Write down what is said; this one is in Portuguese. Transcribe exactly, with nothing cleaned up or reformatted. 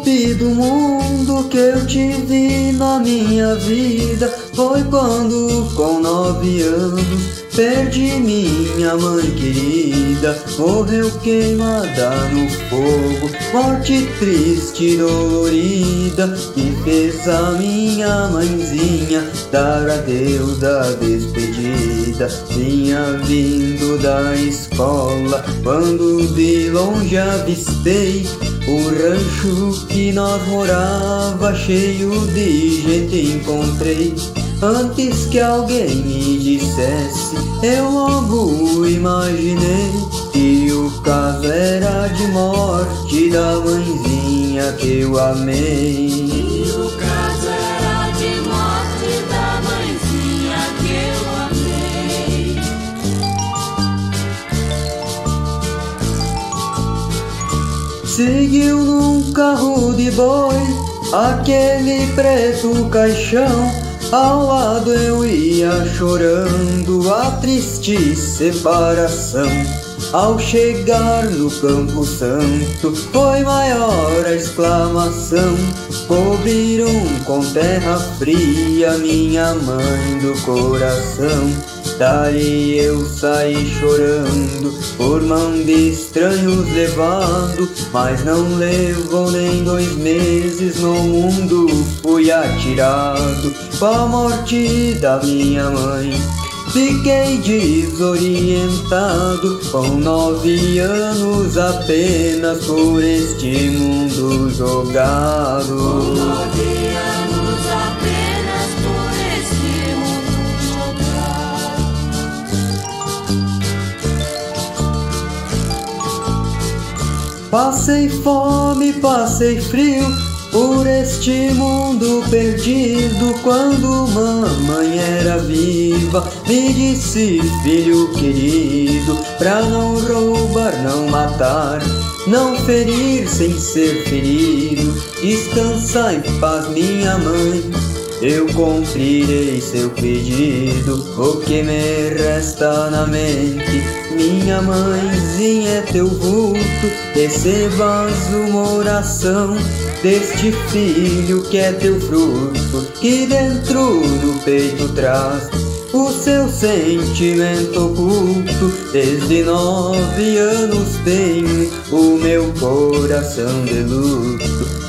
golpe do mundo que eu tive na minha vida foi quando, com nove anos, perdi minha mãe querida. Morreu queimada no fogo, morte triste e dolorida, que fez a minha mãezinha dar adeus da despedida. Vinha vindo da escola quando de longe avistei o rancho que nós morava, cheio de gente encontrei. Antes que alguém me dissesse, eu logo imaginei que o caso era de morte da mãezinha que eu amei. E o caso era de morte da mãezinha que eu amei. Seguiu num carro de boi aquele preto caixão, ao lado eu ia chorando a triste separação. Ao chegar no Campo Santo foi maior a exclamação. Cobriram com terra fria minha mãe do coração. Dali eu saí chorando, por mão de estranhos levado, mas não levou nem dois meses, no mundo fui atirado. Com a morte da minha mãe fiquei desorientado, com nove anos apenas por este mundo jogado. Com nove anos apenas por este mundo jogado. Passei fome, passei frio por este mundo perdido. Quando mamãe era viva, me disse: filho querido, pra não roubar, não matar, não ferir sem ser ferido, descansa em paz, minha mãe, eu cumprirei seu pedido. O que me resta na mente, minha mãezinha, é teu vulto. Recebas uma oração deste filho que é teu fruto, que dentro do peito traz o seu sentimento oculto. Desde nove anos tenho o meu coração de luto.